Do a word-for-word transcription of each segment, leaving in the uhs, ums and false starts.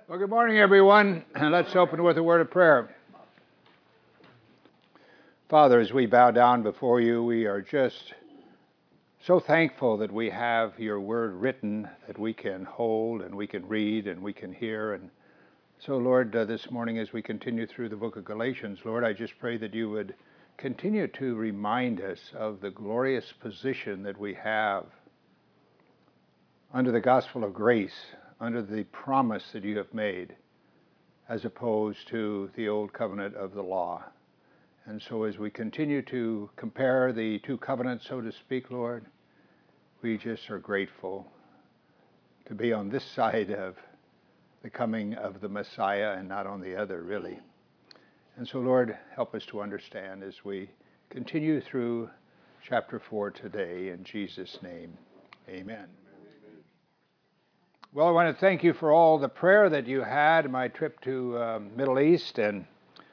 Well, good morning, everyone. And let's open with a word of prayer. Father, as we bow down before you, we are just so thankful that we have your word written that we can hold and we can read and we can hear. And so, Lord, uh, this morning as we continue through the book of Galatians, Lord, I just pray that you would continue to remind us of the glorious position that we have under the gospel of grace, under the promise that you have made, as opposed to the old covenant of the law. And so as we continue to compare the two covenants, so to speak, Lord, we just are grateful to be on this side of the coming of the Messiah and not on the other, really. And so, Lord, help us to understand as we continue through chapter four today. In Jesus' name, amen. Well, I want to thank you for all the prayer that you had. My trip to uh, Middle East, and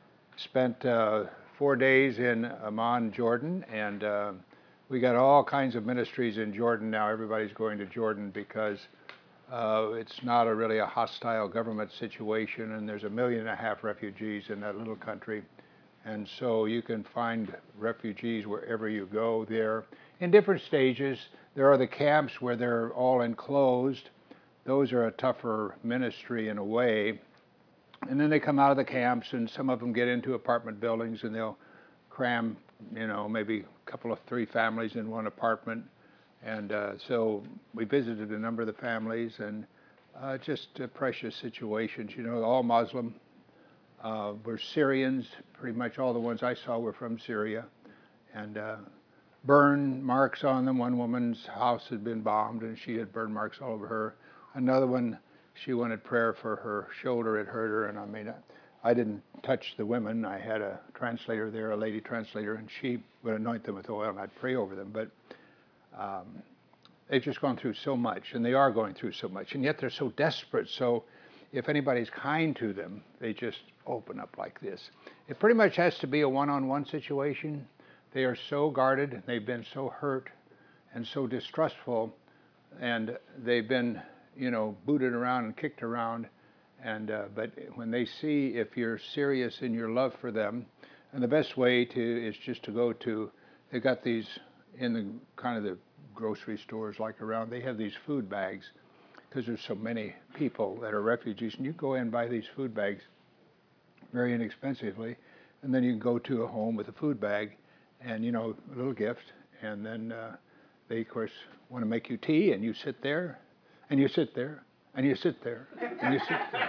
spent uh, four days in Amman, Jordan, and uh, we got all kinds of ministries in Jordan now. Everybody's going to Jordan because uh, it's not a really a hostile government situation, and there's a million and a half refugees in that little country. And so you can find refugees wherever you go there in different stages. There are the camps where they're all enclosed. Those are a tougher ministry in a way. And then they come out of the camps, and some of them get into apartment buildings, and they'll cram, you know, maybe a couple of three families in one apartment. And uh, so we visited a number of the families, and uh, just uh, precious situations. You know, all Muslim. Uh, were Syrians. Pretty much all the ones I saw were from Syria. And uh, burn marks on them. One woman's house had been bombed, and she had burn marks all over her. Another one, she wanted prayer for her shoulder. It hurt her, and I mean, I didn't touch the women. I had a translator there, a lady translator, and she would anoint them with oil, and I'd pray over them. But um, they've just gone through so much, and they are going through so much, and yet they're so desperate. So if anybody's kind to them, they just open up like this. It pretty much has to be a one-on-one situation. They are so guarded, they've been so hurt and so distrustful, and they've been, you know, booted around and kicked around. And uh, but when they see if you're serious in your love for them, and the best way to is just to go to, they've got these in the kind of the grocery stores like around, they have these food bags, because there's so many people that are refugees, and you go in and buy these food bags very inexpensively, and then you can go to a home with a food bag and, you know, a little gift, and then uh, they, of course, want to make you tea, and you sit there, and you sit there, and you sit there, and you sit there.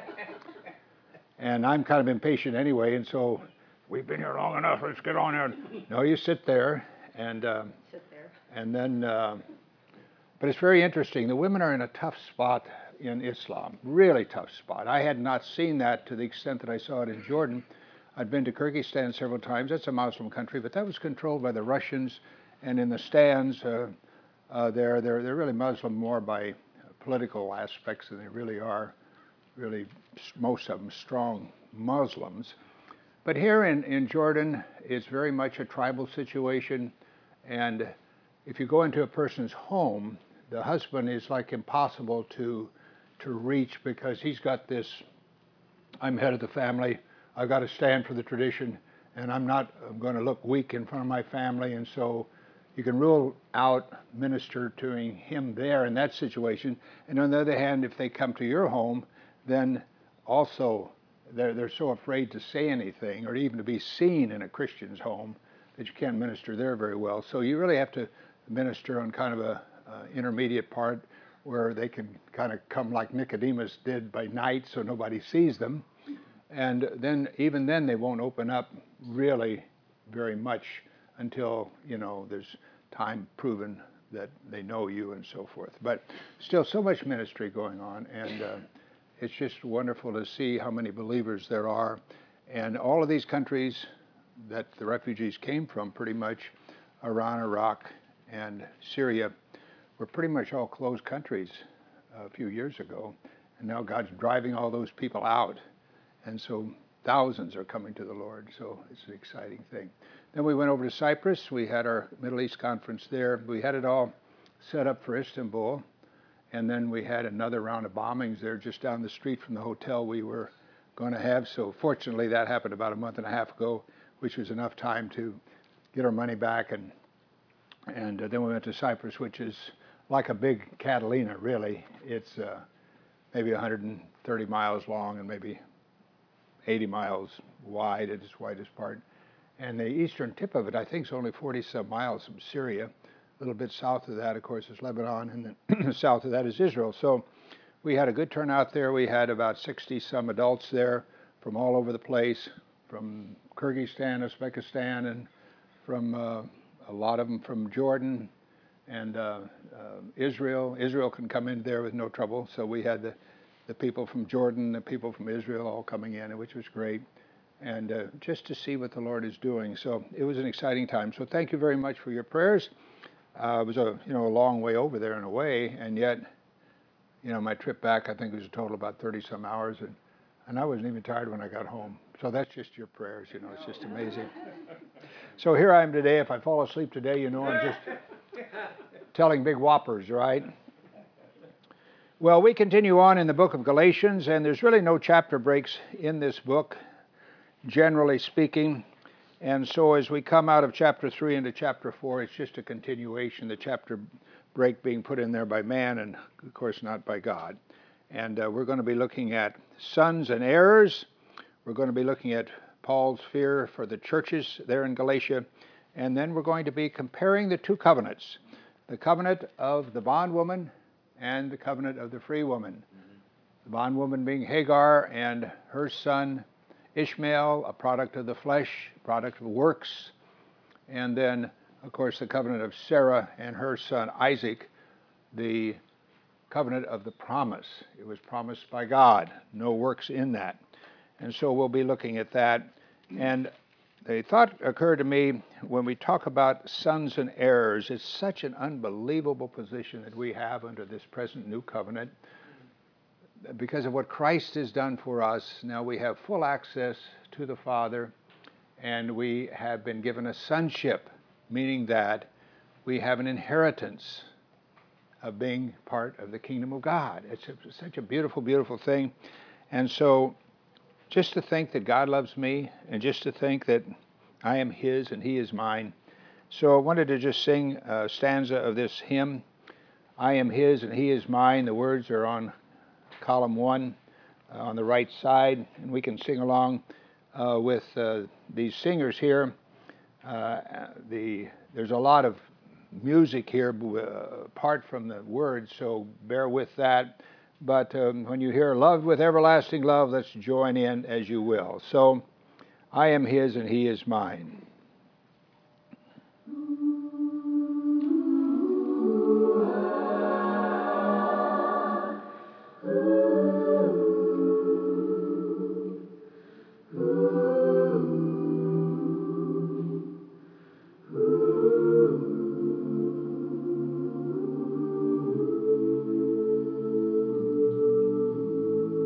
And I'm kind of impatient anyway, and so, we've been here long enough, let's get on here. No, you sit there, and um, sit there. And then, uh, but it's very interesting. The women are in a tough spot in Islam, really tough spot. I had not seen that to the extent that I saw it in Jordan. I'd been to Kyrgyzstan several times. That's a Muslim country, but that was controlled by the Russians. And in the stands, uh, uh, they're, they're, they're really Muslim more by political aspects than they really are, really most of them strong Muslims. But here in, in Jordan, it's very much a tribal situation. And if you go into a person's home, the husband is like impossible to to reach because he's got this, I'm head of the family, I've got to stand for the tradition, and I'm not I'm going to look weak in front of my family. And so you can rule out ministering him there in that situation. And on the other hand, if they come to your home, then also they're, they're so afraid to say anything or even to be seen in a Christian's home that you can't minister there very well. So you really have to minister on kind of a uh, intermediate part where they can kind of come like Nicodemus did by night so nobody sees them. And then even then they won't open up really very much until, you know, there's time proven that they know you and so forth. But still so much ministry going on, and uh, it's just wonderful to see how many believers there are. And all of these countries that the refugees came from, pretty much Iran, Iraq, and Syria, were pretty much all closed countries a few years ago. And now God's driving all those people out. And so thousands are coming to the Lord. So it's an exciting thing. Then we went over to Cyprus. We had our Middle East conference there. We had it all set up for Istanbul. And then we had another round of bombings there just down the street from the hotel we were going to have. So fortunately, that happened about a month and a half ago, which was enough time to get our money back. And and uh, then we went to Cyprus, which is like a big Catalina, really. It's uh, maybe one hundred thirty miles long and maybe eighty miles wide at its widest part. And the eastern tip of it, I think, is only forty-some miles from Syria. A little bit south of that, of course, is Lebanon, and then south of that is Israel. So we had a good turnout there. We had about sixty-some adults there from all over the place, from Kyrgyzstan, Uzbekistan, and from uh, a lot of them from Jordan and uh, uh, Israel. Israel can come in there with no trouble. So we had the, the people from Jordan, the people from Israel all coming in, which was great. And uh, just to see what the Lord is doing. So it was an exciting time. So thank you very much for your prayers. Uh, it was a you know a long way over there in a way, and yet, you know, my trip back I think was a total about thirty some hours, and and I wasn't even tired when I got home. So that's just your prayers, you know. It's just amazing. So here I am today. If I fall asleep today, you know, I'm just telling big whoppers, right? Well, we continue on in the book of Galatians, and there's really no chapter breaks in this book, generally speaking. And so as we come out of chapter three into chapter four, it's just a continuation, the chapter break being put in there by man and, of course, not by God. And uh, we're going to be looking at sons and heirs. We're going to be looking at Paul's fear for the churches there in Galatia. And then we're going to be comparing the two covenants, the covenant of the bondwoman and the covenant of the free woman. Mm-hmm. The bondwoman being Hagar and her son Ishmael, a product of the flesh, product of works, and then, of course, the covenant of Sarah and her son Isaac, the covenant of the promise. It was promised by God, no works in that. And so we'll be looking at that. And the thought occurred to me when we talk about sons and heirs, it's such an unbelievable position that we have under this present new covenant. Because of what Christ has done for us, now we have full access to the Father, and we have been given a sonship, meaning that we have an inheritance of being part of the kingdom of God. It's a, such a beautiful, beautiful thing. And so just to think that God loves me, and just to think that I am His and He is mine. So I wanted to just sing a stanza of this hymn, I am His and He is mine. The words are on column one uh, on the right side, and we can sing along uh, with uh, these singers here. Uh, the there's a lot of music here uh, apart from the words, so bear with that. But um, when you hear "Loved with everlasting love," let's join in as you will. So, I am His and He is mine.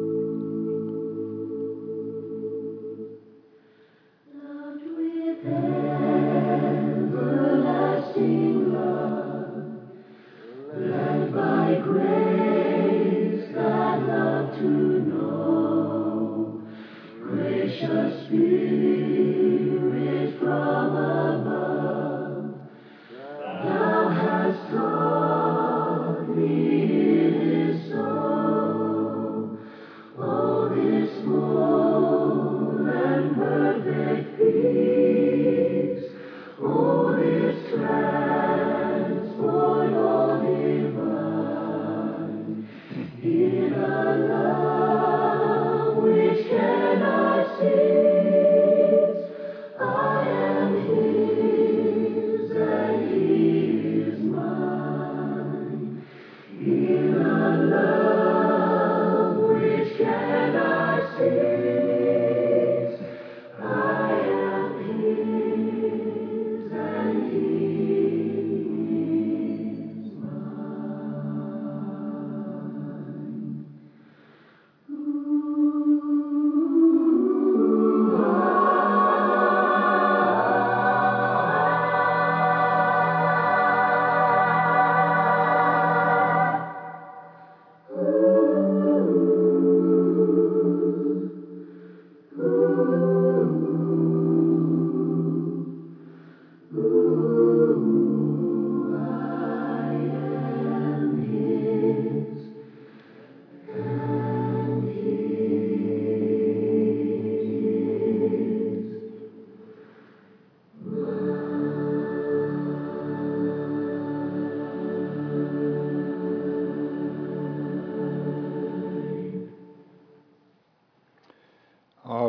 Loved with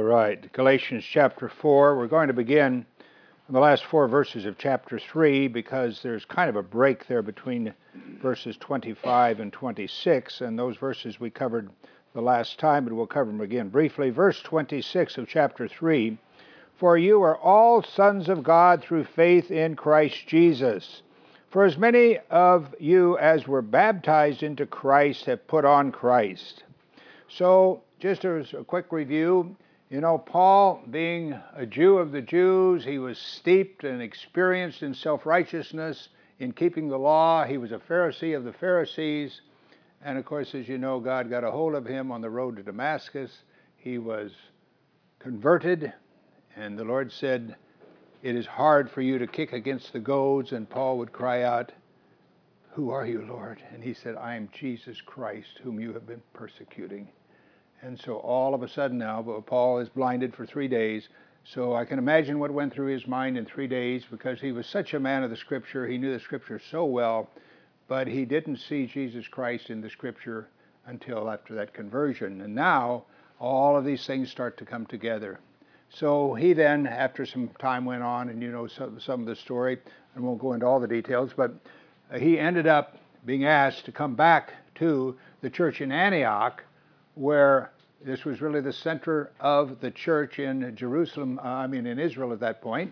All right, Galatians chapter four. We're going to begin in the last four verses of chapter three because there's kind of a break there between verses twenty-five and twenty-six, and those verses we covered the last time, but we'll cover them again briefly. Verse twenty-six of chapter three, "For you are all sons of God through faith in Christ Jesus. For as many of you as were baptized into Christ have put on Christ." So, just as a quick review, you know, Paul, being a Jew of the Jews, he was steeped and experienced in self-righteousness, in keeping the law. He was a Pharisee of the Pharisees. And of course, as you know, God got a hold of him on the road to Damascus. He was converted, and the Lord said, "It is hard for you to kick against the goads." And Paul would cry out, "Who are you, Lord?" And he said, "I am Jesus Christ, whom you have been persecuting." And so all of a sudden now, Paul is blinded for three days. So I can imagine what went through his mind in three days because he was such a man of the Scripture. He knew the Scripture so well, but he didn't see Jesus Christ in the Scripture until after that conversion. And now all of these things start to come together. So he then, after some time went on, and you know some, some of the story, I won't go into all the details, but he ended up being asked to come back to the church in Antioch, where this was really the center of the church in Jerusalem, uh, I mean in Israel at that point,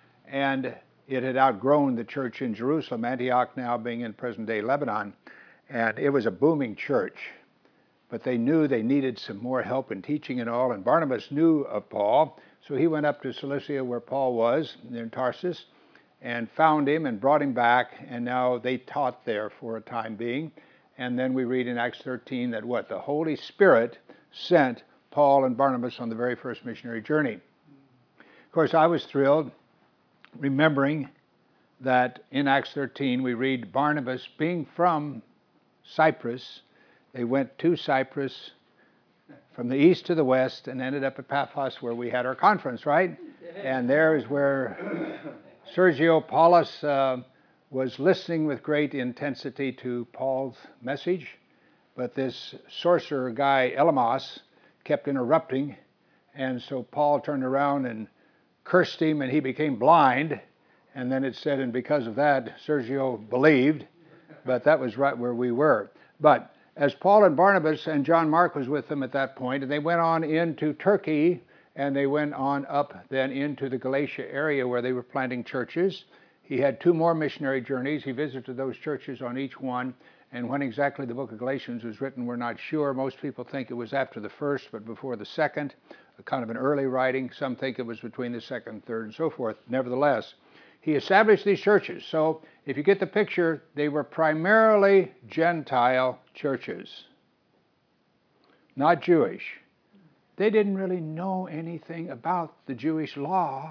and it had outgrown the church in Jerusalem, Antioch now being in present-day Lebanon, and it was a booming church. But they knew they needed some more help in teaching and all, and Barnabas knew of Paul, so he went up to Cilicia where Paul was, in Tarsus, and found him and brought him back, and now they taught there for a time being. And then we read in Acts thirteen that what? The Holy Spirit sent Paul and Barnabas on the very first missionary journey. Of course, I was thrilled remembering that in Acts thirteen we read Barnabas being from Cyprus. They went to Cyprus from the east to the west and ended up at Paphos where we had our conference, right? And there is where Sergio Paulus uh, was listening with great intensity to Paul's message, but this sorcerer guy, Elymas, kept interrupting, and so Paul turned around and cursed him, and he became blind, and then it said, and because of that, Sergio believed, but that was right where we were. But as Paul and Barnabas, and John Mark was with them at that point, and they went on into Turkey, and they went on up then into the Galatia area where they were planting churches. He had two more missionary journeys. He visited those churches on each one. And when exactly the book of Galatians was written, we're not sure. Most people think it was after the first, but before the second, a kind of an early writing. Some think it was between the second and third and so forth. Nevertheless, he established these churches. So if you get the picture, they were primarily Gentile churches, not Jewish. They didn't really know anything about the Jewish law.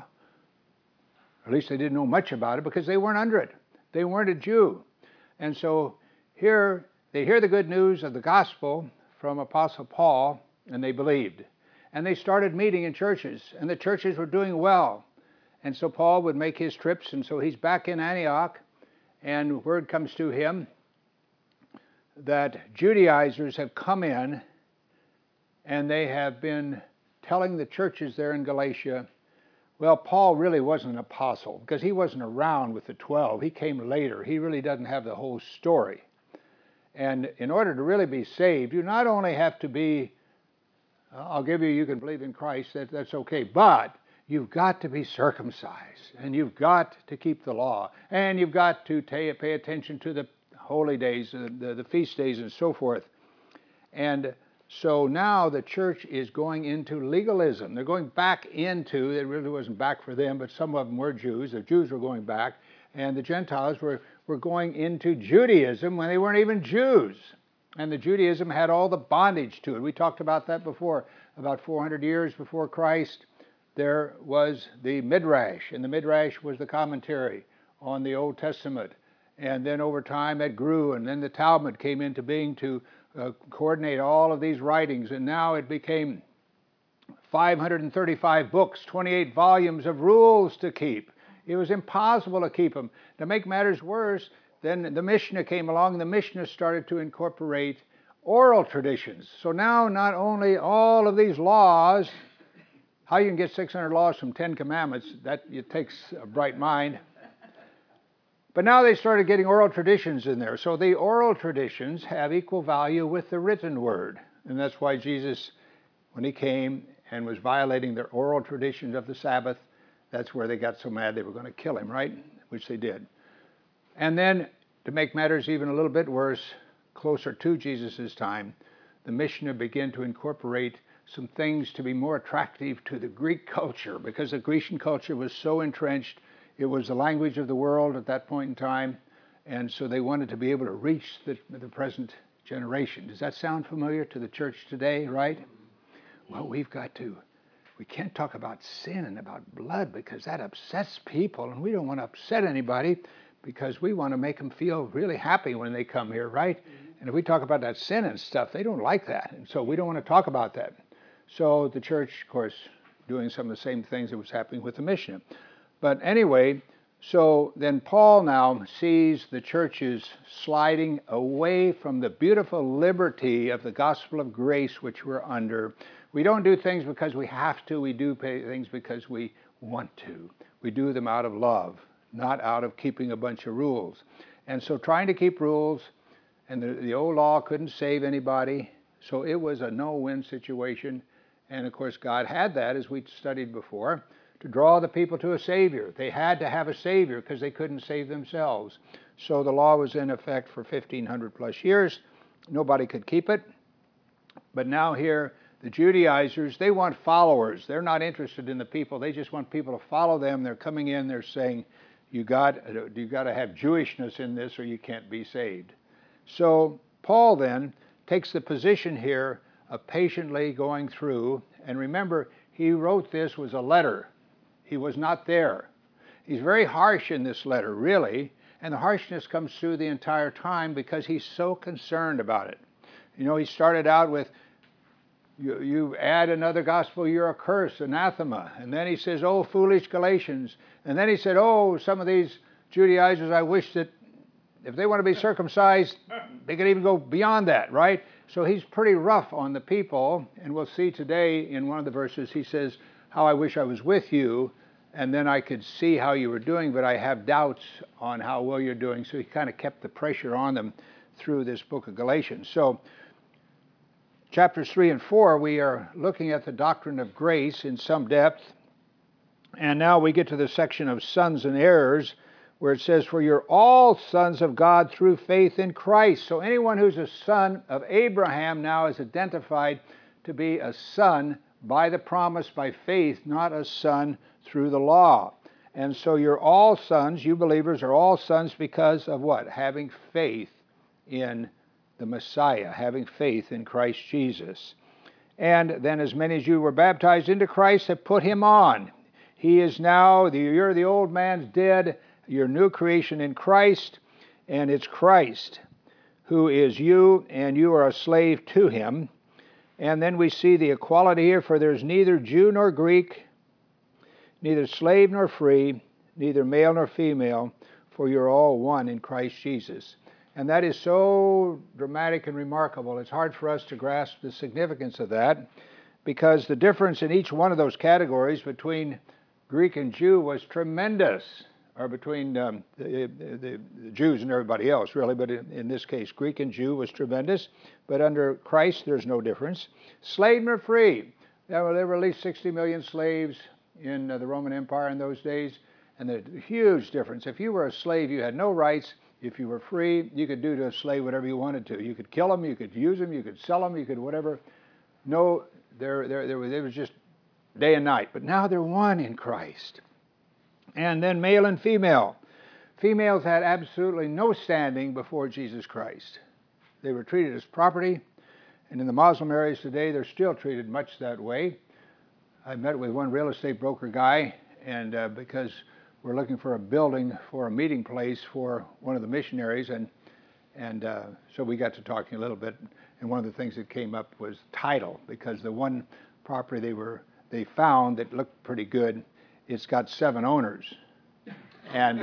At least they didn't know much about it because they weren't under it. They weren't a Jew. And so here they hear the good news of the gospel from Apostle Paul, and they believed. And they started meeting in churches, and the churches were doing well. And so Paul would make his trips, and so he's back in Antioch, and word comes to him that Judaizers have come in, and they have been telling the churches there in Galatia, well, Paul really wasn't an apostle because he wasn't around with the twelve. He came later. He really doesn't have the whole story. And in order to really be saved, you not only have to be, I'll give you, you can believe in Christ, that, that's okay, but you've got to be circumcised, and you've got to keep the law, and you've got to pay, pay attention to the holy days, the, the, the feast days, and so forth. And so now the church is going into legalism. They're going back into, it really wasn't back for them, but some of them were Jews. The Jews were going back, and the Gentiles were, were going into Judaism when they weren't even Jews. And the Judaism had all the bondage to it. We talked about that before. About four hundred years before Christ, there was the Midrash, and the Midrash was the commentary on the Old Testament. And then over time it grew, and then the Talmud came into being to Uh, coordinate all of these writings, and now it became five hundred thirty-five books, twenty-eight volumes of rules to keep. It was impossible to keep them. To make matters worse, then the Mishnah came along. The Mishnah started to incorporate oral traditions. So now not only all of these laws How you can get six hundred laws from ten commandments, that it takes a bright mind. But now they started getting oral traditions in there. So the oral traditions have equal value with the written word. And that's why Jesus, when he came and was violating their oral traditions of the Sabbath, that's where they got so mad they were going to kill him, right? Which they did. And then, to make matters even a little bit worse, closer to Jesus' time, the Mishnah began to incorporate some things to be more attractive to the Greek culture, because the Grecian culture was so entrenched. It was the language of the world at that point in time, and so they wanted to be able to reach the, the present generation. Does that sound familiar to the church today, right? Well, we've got to, we can't talk about sin and about blood because that upsets people, and we don't want to upset anybody because we want to make them feel really happy when they come here, right? And if we talk about that sin and stuff, they don't like that, and so we don't want to talk about that. So the church, of course, doing some of the same things that was happening with the Mishnah. But anyway, so then Paul now sees the churches sliding away from the beautiful liberty of the gospel of grace which we're under. We don't do things because we have to. We do things because we want to. We do them out of love, not out of keeping a bunch of rules. And so trying to keep rules, and the, the old law couldn't save anybody, so it was a no-win situation. And of course, God had that, as we studied before, to draw the people to a Savior. They had to have a Savior because they couldn't save themselves. So the law was in effect for fifteen hundred plus years. Nobody could keep it. But now here, the Judaizers, they want followers. They're not interested in the people. They just want people to follow them. They're coming in, they're saying, you got, you got to have Jewishness in this or you can't be saved. So Paul then takes the position here of patiently going through. And remember, he wrote this was a letter. He was not there. He's very harsh in this letter, really, and the harshness comes through the entire time because he's so concerned about it. You know, he started out with, you, you add another gospel, you're a curse, anathema. And then he says, oh, foolish Galatians. And then he said, oh, some of these Judaizers, I wish that if they want to be circumcised, they could even go beyond that, right? So he's pretty rough on the people, and we'll see today in one of the verses, he says, how I wish I was with you, and then I could see how you were doing, but I have doubts on how well you're doing. So he kind of kept the pressure on them through this book of Galatians. So chapters three and four, we are looking at the doctrine of grace in some depth, and now we get to the section of sons and heirs, where it says, for you're all sons of God through faith in Christ. So anyone who's a son of Abraham now is identified to be a son by the promise, by faith, not a son through the law. And so you're all sons, you believers are all sons because of what? Having faith in the Messiah, having faith in Christ Jesus. And then as many as you were baptized into Christ have put him on. He is now, the, you're the old man's dead, your new creation in Christ, and it's Christ who is you, and you are a slave to him. And then we see the equality here, for there's neither Jew nor Greek, neither slave nor free, neither male nor female, for you're all one in Christ Jesus. And that is so dramatic and remarkable. It's hard for us to grasp the significance of that, because the difference in each one of those categories between Greek and Jew was tremendous. Or between um, the, the, the Jews and everybody else, really, but in, in this case, Greek and Jew was tremendous. But under Christ, there's no difference. Slave or free. There were, there were at least sixty million slaves in uh, the Roman Empire in those days, and the huge difference. If you were a slave, you had no rights. If you were free, you could do to a slave whatever you wanted to. You could kill him, you could use him, you could sell him, you could whatever. No, there, there, there was, it was just day and night. But now they're one in Christ. And then male and female. Females had absolutely no standing before Jesus Christ. They were treated as property, and in the Muslim areas today, they're still treated much that way. I met with one real estate broker guy, and uh, because we're looking for a building for a meeting place for one of the missionaries, and and uh, so we got to talking a little bit, and one of the things that came up was title, because the one property they were they found that looked pretty good, it's got seven owners, and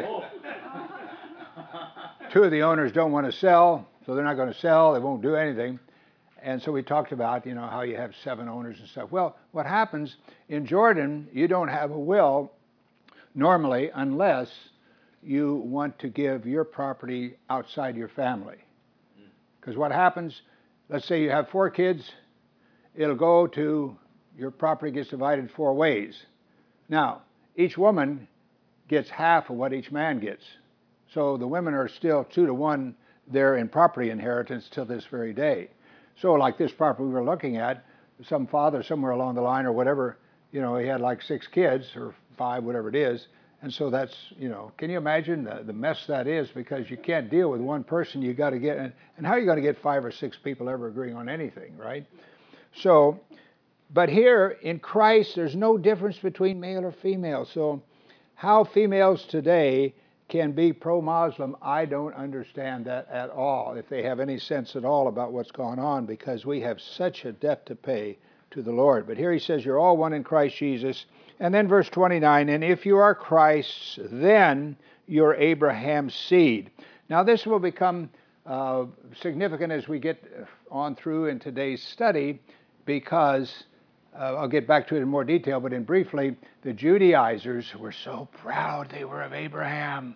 two of the owners don't want to sell, so they're not going to sell, they won't do anything, And so we talked about, you know, how you have seven owners and stuff. Well, what happens in Jordan, you don't have a will normally unless you want to give your property outside your family. Because what happens, let's say you have four kids, it'll go to, your property gets divided four ways. Now, each woman gets half of what each man gets. So the women are still two to one there in property inheritance till this very day. So like this property we were looking at, some father somewhere along the line or whatever, you know, he had like six kids or five, whatever it is. And so that's, you know, can you imagine the, the mess that is? Because you can't deal with one person, you got to get, and, and how are you going to get five or six people ever agreeing on anything, right? So, but here in Christ, there's no difference between male or female. So how females today can be pro-Muslim, I don't understand that at all, if they have any sense at all about what's going on, because we have such a debt to pay to the Lord. But here he says, you're all one in Christ Jesus. And then verse twenty-nine, and if you are Christ's, then you're Abraham's seed. Now this will become uh, significant as we get on through in today's study, because uh, I'll get back to it in more detail, but in briefly, the Judaizers were so proud they were of Abraham.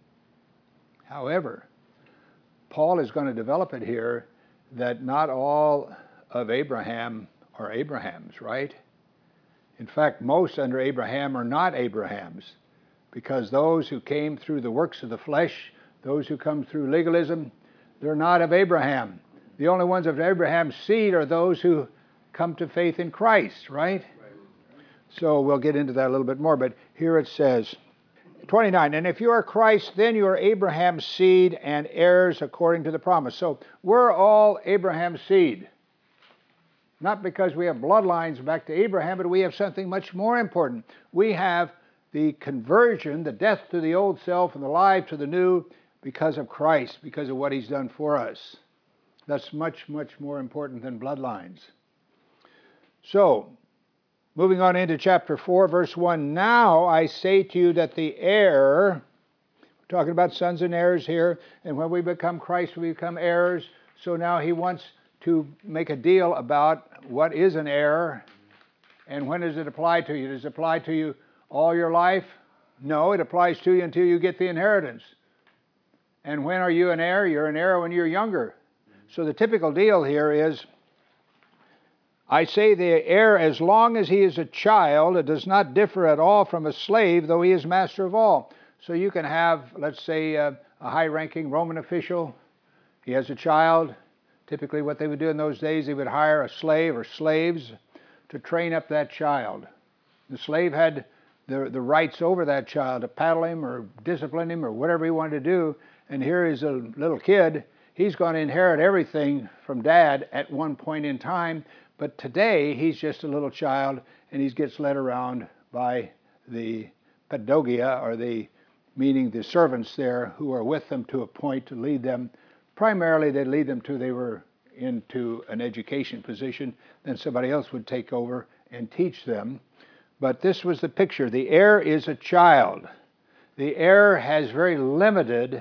However, Paul is going to develop it here that not all of Abraham are Abrahams, right? In fact, most under Abraham are not Abrahams, because those who came through the works of the flesh, those who come through legalism, they're not of Abraham. The only ones of Abraham's seed are those who come to faith in Christ, right? So we'll get into that a little bit more, but here it says, twenty-nine, and if you are Christ, then you are Abraham's seed and heirs according to the promise. So we're all Abraham's seed. Not because we have bloodlines back to Abraham, but we have something much more important. We have the conversion, the death to the old self and the life to the new because of Christ, because of what he's done for us. That's much, much more important than bloodlines. So, moving on into chapter four, verse one, now I say to you that the heir, we're talking about sons and heirs here, and when we become Christ, we become heirs. So now he wants to make a deal about what is an heir and when does it apply to you. Does it apply to you all your life? No, it applies to you until you get the inheritance. And when are you an heir? You're an heir when you're younger. So the typical deal here is, I say the heir, as long as he is a child, it does not differ at all from a slave, though he is master of all. So you can have, let's say, uh, a high-ranking Roman official. He has a child. Typically what they would do in those days, they would hire a slave or slaves to train up that child. The slave had the, the rights over that child to paddle him or discipline him or whatever he wanted to do. And here is a little kid. He's going to inherit everything from dad at one point in time. But today, he's just a little child, and he gets led around by the pedagogia, or the, meaning the servants there who are with them to a point to lead them. Primarily, they lead them to they were into an education position. Then somebody else would take over and teach them. But this was the picture. The heir is a child. The heir has very limited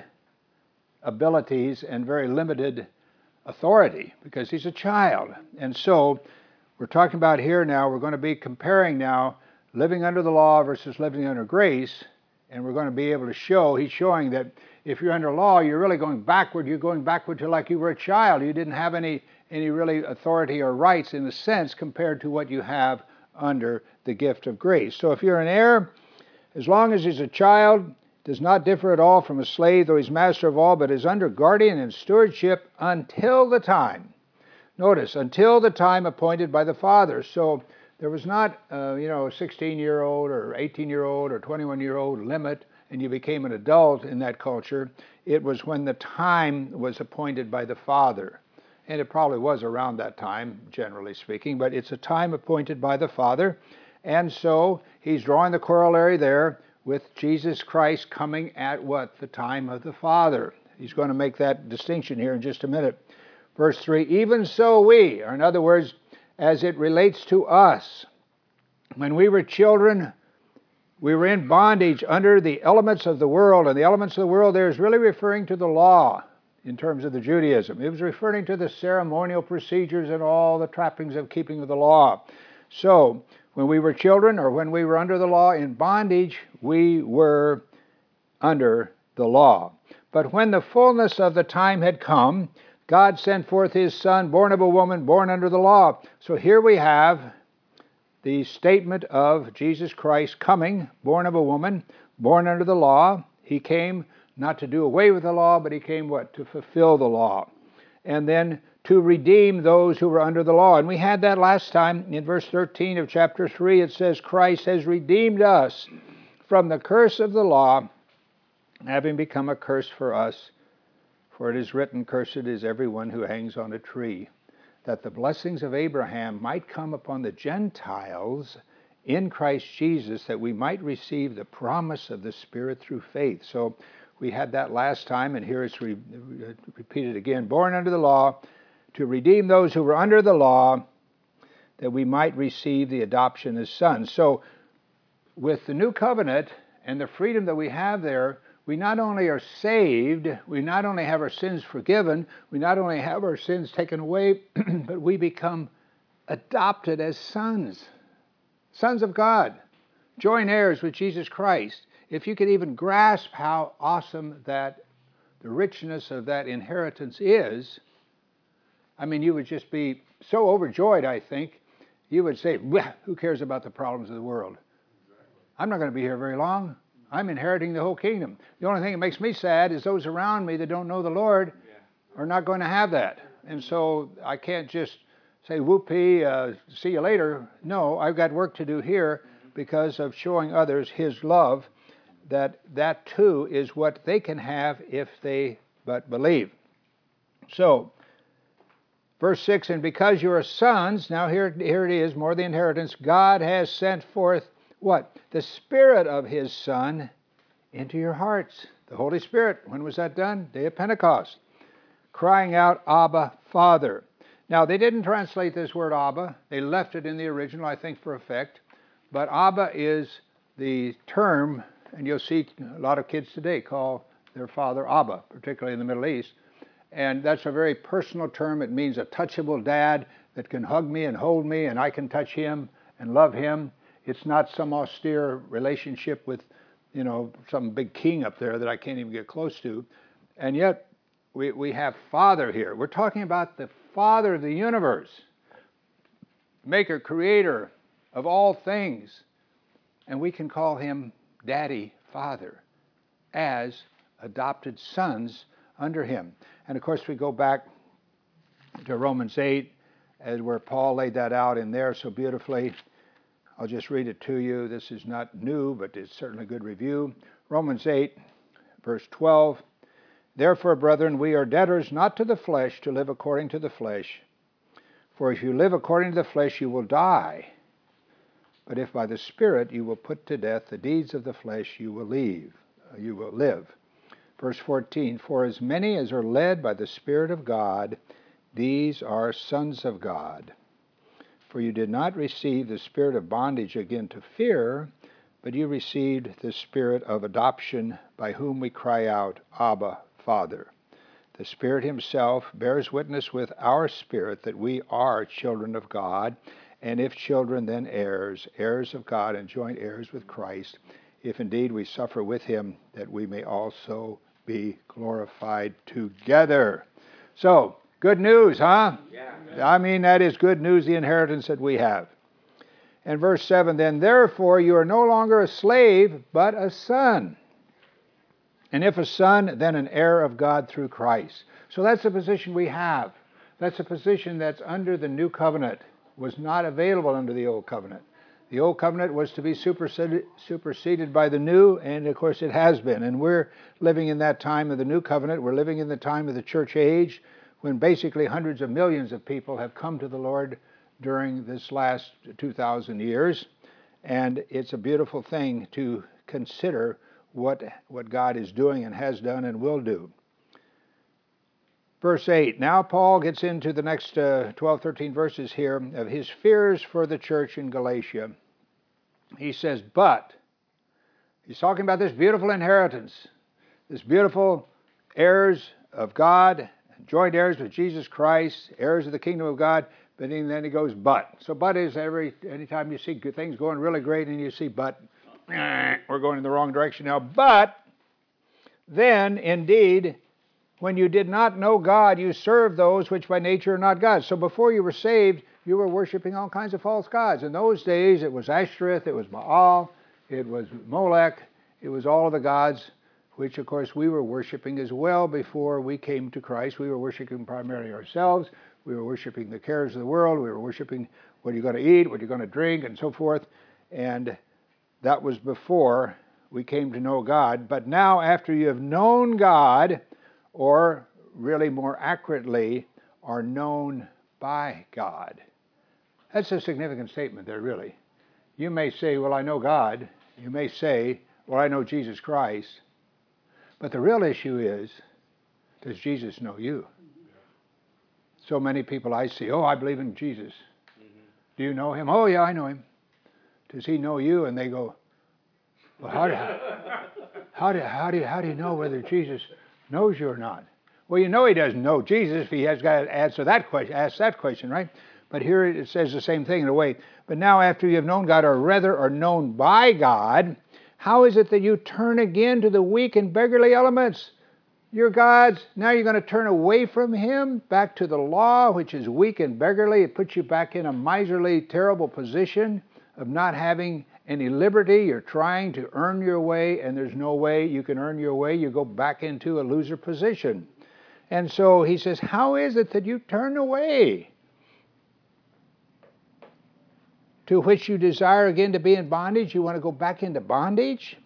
abilities and very limited authority because he's a child. And so we're talking about here now, we're going to be comparing now living under the law versus living under grace, and we're going to be able to show, he's showing that if you're under law, you're really going backward. You're going backward to like you were a child. You didn't have any, any really authority or rights in a sense compared to what you have under the gift of grace. So if you're an heir, as long as he's a child, does not differ at all from a slave, though he's master of all, but is under guardian and stewardship until the time. Notice, until the time appointed by the Father. So there was not, uh, you know, a sixteen-year-old or eighteen-year-old or twenty-one-year-old limit, and you became an adult in that culture. It was when the time was appointed by the Father. And it probably was around that time, generally speaking, but it's a time appointed by the Father. And so he's drawing the corollary there with Jesus Christ coming at what? The time of the Father. He's going to make that distinction here in just a minute. Verse three, even so we, or in other words, as it relates to us, when we were children, we were in bondage under the elements of the world, and the elements of the world there is really referring to the law. in terms of the Judaism. It was referring to the ceremonial procedures and all the trappings of keeping of the law. So, when we were children or when we were under the law in bondage, we were under the law. But when the fullness of the time had come, God sent forth His Son, born of a woman, born under the law. So here we have the statement of Jesus Christ coming, born of a woman, born under the law. He came not to do away with the law, but He came what? To fulfill the law. And then to redeem those who were under the law. And we had that last time in verse thirteen of chapter three. It says, Christ has redeemed us from the curse of the law, having become a curse for us. For it is written, cursed is everyone who hangs on a tree, that the blessings of Abraham might come upon the Gentiles in Christ Jesus, that we might receive the promise of the Spirit through faith. So we had that last time, and here it's re- repeated again. Born under the law, to redeem those who were under the law, that we might receive the adoption as sons. So with the new covenant and the freedom that we have there, we not only are saved, we not only have our sins forgiven, we not only have our sins taken away, but we become adopted as sons, sons of God, joint heirs with Jesus Christ. If you could even grasp how awesome that, the richness of that inheritance is, I mean, you would just be so overjoyed, I think. You would say, who cares about the problems of the world? I'm not going to be here very long. I'm inheriting the whole kingdom. The only thing that makes me sad is those around me that don't know the Lord are not going to have that. And so I can't just say, whoopee, uh, see you later. No, I've got work to do here because of showing others His love, that that too is what they can have if they but believe. So, verse six, and because you are sons, now here, here it is, more the inheritance, God has sent forth what? The Spirit of His Son into your hearts. The Holy Spirit. When was that done? Day of Pentecost. Crying out, Abba, Father. Now, they didn't translate this word Abba. They left it in the original, I think, for effect. But Abba is the term, and you'll see a lot of kids today call their father Abba, particularly in the Middle East. And that's a very personal term. It means a touchable dad that can hug me and hold me, and I can touch him and love him. It's not some austere relationship with, you know, some big king up there that I can't even get close to. And yet, we, we have Father here. We're talking about the Father of the universe, maker, creator of all things. And we can call Him Daddy, Father, as adopted sons under Him. And of course, we go back to Romans eight, as where Paul laid that out in there so beautifully. I'll just read it to you. This is not new, but it's certainly a good review. Romans eight, verse twelve. Therefore, brethren, we are debtors not to the flesh to live according to the flesh. For if you live according to the flesh, you will die. But if by the Spirit you will put to death the deeds of the flesh, you will leave, you will live. Verse fourteen, for as many as are led by the Spirit of God, these are sons of God. For you did not receive the spirit of bondage again to fear, but you received the Spirit of adoption, by whom we cry out, Abba, Father. The Spirit Himself bears witness with our spirit that we are children of God, and if children, then heirs, heirs of God and joint heirs with Christ, if indeed we suffer with Him, that we may also be glorified together. So, good news, huh? Yeah. I mean, that is good news, the inheritance that we have. And verse seven, then therefore you are no longer a slave, but a son. And if a son, then an heir of God through Christ. So that's the position we have. That's a position that's under the new covenant. Was not available under the old covenant. The old covenant was to be superseded, superseded by the new, and of course it has been. And we're living in that time of the new covenant. We're living in the time of the church age, when basically hundreds of millions of people have come to the Lord during this last two thousand years. And it's a beautiful thing to consider what, what God is doing and has done and will do. Verse eight, now Paul gets into the next uh, twelve, thirteen verses here of his fears for the church in Galatia. He says, but, he's talking about this beautiful inheritance, this beautiful heirs of God, joint heirs with Jesus Christ, heirs of the kingdom of God. But then he goes, but. So but is every anytime you see things going really great and you see but, we're going in the wrong direction now. But then, indeed, when you did not know God, you served those which by nature are not gods. So before you were saved, you were worshiping all kinds of false gods. In those days, it was Ashtoreth, it was Baal, it was Molech, it was all of the gods, which, of course, we were worshiping as well before we came to Christ. We were worshiping primarily ourselves. We were worshiping the cares of the world. We were worshiping what you're going to eat, what you're going to drink, and so forth. And that was before we came to know God. But now, after you have known God, or really more accurately, are known by God. That's a significant statement there, really. You may say, well, I know God. You may say, well, I know Jesus Christ. But the real issue is, does Jesus know you? So many people I see, oh, I believe in Jesus. Mm-hmm. Do you know him? Oh, yeah, I know him. Does he know you? And they go, well, how do, how do, how do, how do you know whether Jesus knows you or not? Well, you know he doesn't know Jesus if he has got to answer that question, ask that question, right? But here it says the same thing in a way. But now after you have known God, or rather are known by God, how is it that you turn again to the weak and beggarly elements? Your gods, now you're going to turn away from him, back to the law, which is weak and beggarly. It puts you back in a miserly, terrible position of not having any liberty. You're trying to earn your way, and there's no way you can earn your way. You go back into a loser position. And so he says, how is it that you turn away? To which you desire again to be in bondage? You want to go back into bondage?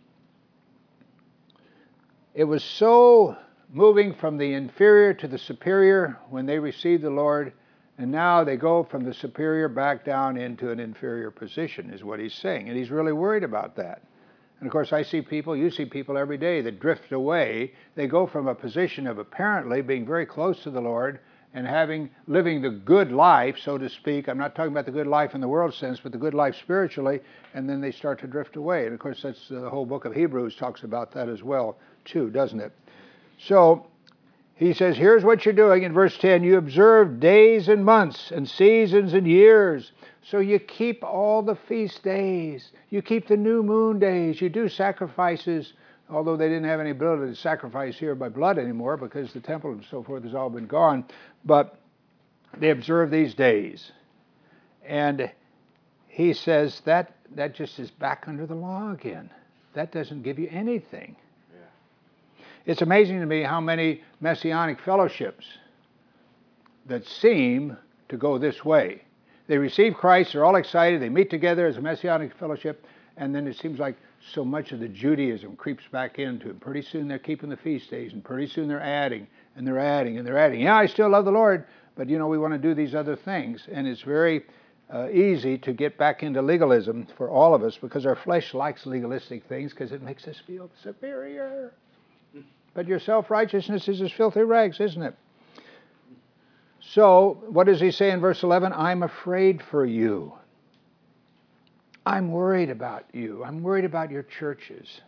It was so moving from the inferior to the superior when they received the Lord, and now they go from the superior back down into an inferior position, is what he's saying. And he's really worried about that. And of course, I see people, you see people every day that drift away. They go from a position of apparently being very close to the Lord and having, living the good life, so to speak. I'm not talking about the good life in the world sense, but the good life spiritually, and then they start to drift away. And of course, that's the whole book of Hebrews talks about that as well, too, doesn't it? So he says, here's what you're doing in verse ten. You observe days and months and seasons and years. So you keep all the feast days. You keep the new moon days. You do sacrifices, although they didn't have any ability to sacrifice here by blood anymore because the temple and so forth has all been gone. But they observe these days. And he says that that just is back under the law again. That doesn't give you anything. It's amazing to me how many messianic fellowships that seem to go this way. They receive Christ, they're all excited, they meet together as a messianic fellowship, and then it seems like so much of the Judaism creeps back into it. Pretty soon they're keeping the feast days, and pretty soon they're adding, and they're adding, and they're adding. Yeah, I still love the Lord, but you know, we want to do these other things, and it's very uh, easy to get back into legalism for all of us because our flesh likes legalistic things because it makes us feel superior. But your self-righteousness is as filthy rags, isn't it? So, what does he say in verse eleven? I'm afraid for you. I'm worried about you. I'm worried about your churches.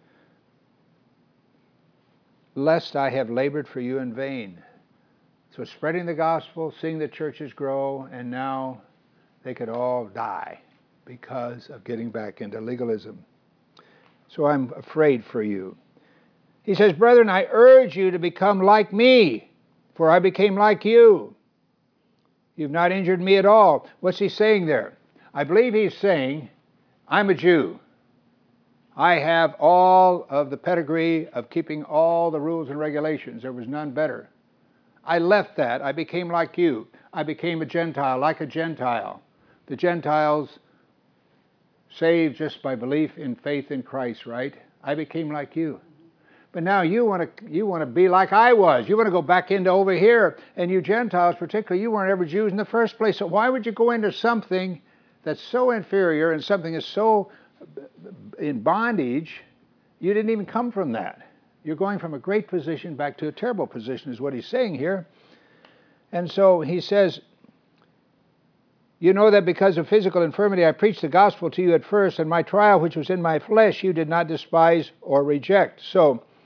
Lest I have labored for you in vain. So spreading the gospel, seeing the churches grow, and now they could all die because of getting back into legalism. So I'm afraid for you. He says, brethren, I urge you to become like me, for I became like you. You've not injured me at all. What's he saying there? I believe he's saying, I'm a Jew. I have all of the pedigree of keeping all the rules and regulations. There was none better. I left that. I became like you. I became a Gentile, like a Gentile. The Gentiles saved just by belief in faith in Christ, right? I became like you. But now you want to you want to be like I was. You want to go back into over here. And you Gentiles particularly, you weren't ever Jews in the first place. So why would you go into something that's so inferior and something that's so in bondage? You didn't even come from that. You're going from a great position back to a terrible position is what he's saying here. And so he says, you know that because of physical infirmity I preached the gospel to you at first, and my trial which was in my flesh you did not despise or reject. So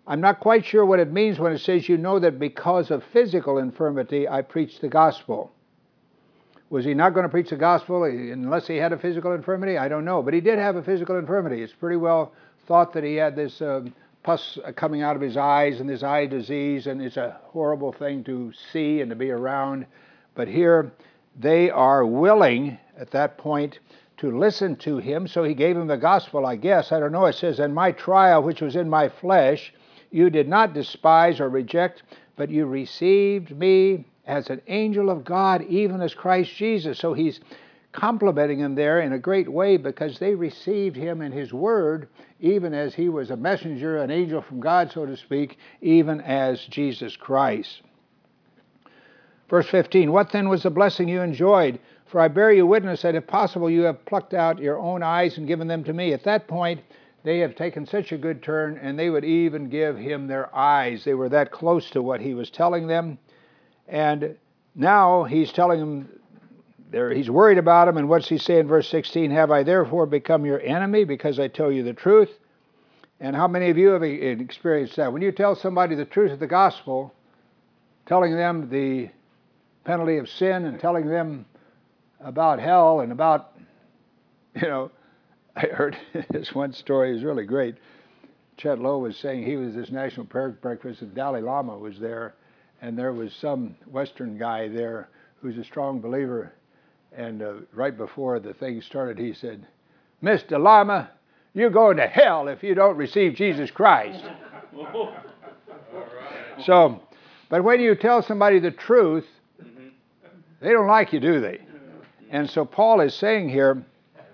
I'm not quite sure what it means when it says, you know that because of physical infirmity I preached the gospel. Was he not going to preach the gospel unless he had a physical infirmity? I don't know. But he did have a physical infirmity. It's pretty well thought that he had this uh, pus coming out of his eyes and this eye disease, and it's a horrible thing to see and to be around. But here they are willing at that point to listen to him, so he gave him the gospel, I guess. I don't know. It says, "And my trial, which was in my flesh, you did not despise or reject, but you received me as an angel of God, even as Christ Jesus." So he's complimenting him there in a great way because they received him in his word, even as he was a messenger, an angel from God, so to speak, even as Jesus Christ. Verse fifteen, "What then was the blessing you enjoyed? For I bear you witness that if possible you have plucked out your own eyes and given them to me." At that point, they have taken such a good turn, and they would even give him their eyes. They were that close to what he was telling them. And now he's telling them, there, he's worried about them. And what's he say in verse sixteen? "Have I therefore become your enemy because I tell you the truth?" And how many of you have experienced that? When you tell somebody the truth of the gospel, telling them the penalty of sin and telling them about hell and about, you know, I heard this one story, it was really great. Chet Lowe was saying he was this National Prayer Breakfast, and Dalai Lama was there, and there was some Western guy there who's a strong believer, and uh, right before the thing started, he said, "Mister Lama, you're going to hell if you don't receive Jesus Christ." So, but when you tell somebody the truth, they don't like you, do they? And so Paul is saying here,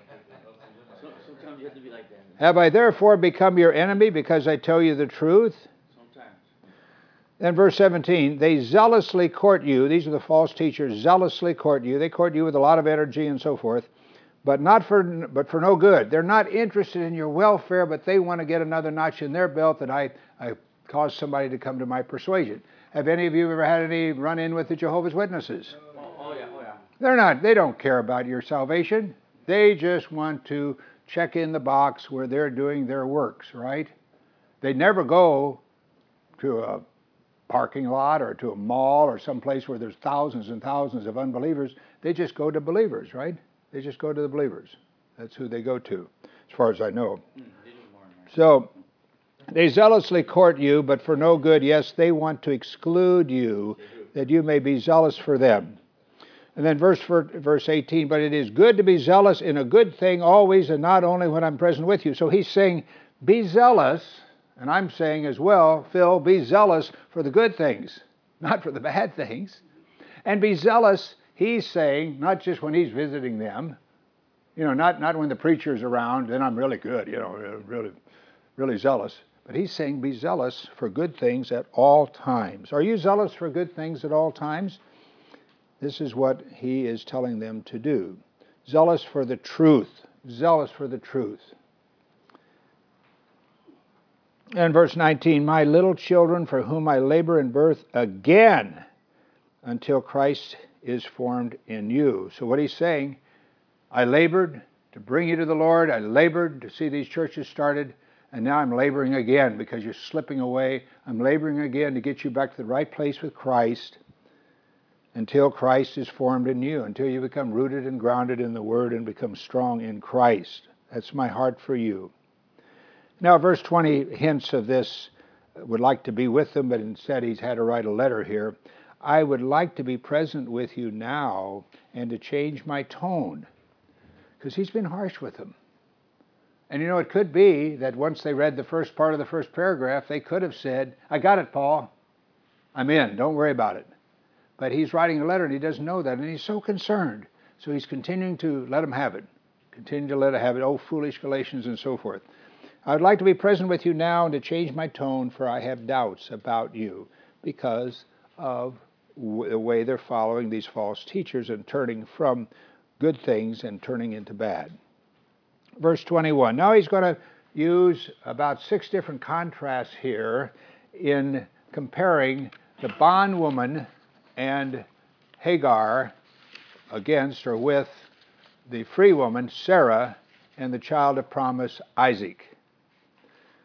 "Have I therefore become your enemy because I tell you the truth?" Sometimes. Then verse seventeen, "They zealously court you." These are the false teachers. Zealously court you. They court you with a lot of energy and so forth, but not for but for no good. They're not interested in your welfare, but they want to get another notch in their belt that I, I caused somebody to come to my persuasion. Have any of you ever had any run-in with the Jehovah's Witnesses? Oh, oh yeah, oh yeah. They're not, they don't care about your salvation. They just want to check in the box where they're doing their works, right? They never go to a parking lot or to a mall or someplace where there's thousands and thousands of unbelievers. They just go to believers, right? They just go to the believers. That's who they go to, as far as I know. So, "They zealously court you, but for no good. Yes, they want to exclude you, that you may be zealous for them." And then verse verse eighteen, "But it is good to be zealous in a good thing always, and not only when I'm present with you." So he's saying, be zealous, and I'm saying as well, Phil, be zealous for the good things, not for the bad things. And be zealous, he's saying, not just when he's visiting them, you know, not, not when the preacher's around, then I'm really good, you know, really, really zealous. But he's saying be zealous for good things at all times. Are you zealous for good things at all times? This is what he is telling them to do. Zealous for the truth. Zealous for the truth. And verse nineteen, "My little children, for whom I labor in birth again until Christ is formed in you." So what he's saying, I labored to bring you to the Lord. I labored to see these churches started. And now I'm laboring again because you're slipping away. I'm laboring again to get you back to the right place with Christ, until Christ is formed in you, until you become rooted and grounded in the Word and become strong in Christ. That's my heart for you. Now, verse twenty hints of this. Would like to be with them, but instead he's had to write a letter here. "I would like to be present with you now and to change my tone." Because he's been harsh with them. And you know, it could be that once they read the first part of the first paragraph, they could have said, "I got it, Paul. I'm in. Don't worry about it." But he's writing a letter and he doesn't know that, and he's so concerned. So he's continuing to let them have it. Continue to let them have it. "Oh, foolish Galatians," and so forth. "I would like to be present with you now and to change my tone, for I have doubts about you," because of the way they're following these false teachers and turning from good things and turning into bad. Verse twenty-one. Now he's going to use about six different contrasts here in comparing the bondwoman and Hagar against or with the free woman, Sarah, and the child of promise, Isaac.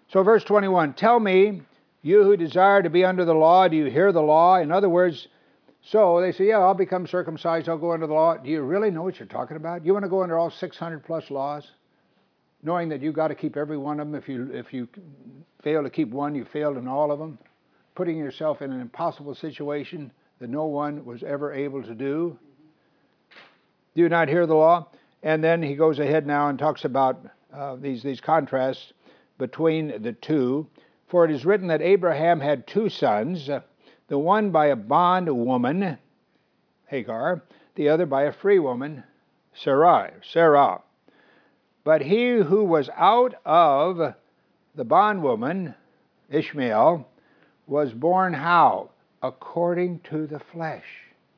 So verse twenty-one, tell me, you who desire to be under the law, do you hear the law? In other words, so they say, yeah, I'll become circumcised, I'll go under the law. Do you really know what you're talking about? You want to go under all six hundred plus laws? Knowing that you've got to keep every one of them. If you, if you fail to keep one, you failed in all of them. Putting yourself in an impossible situation that no one was ever able to do. Do you not hear the law? And then he goes ahead now and talks about uh, these, these contrasts between the two. For it is written that Abraham had two sons, uh, the one by a bondwoman, Hagar, the other by a free woman, Sarai, Sarah. But he who was out of the bondwoman, Ishmael, was born how? According to the flesh.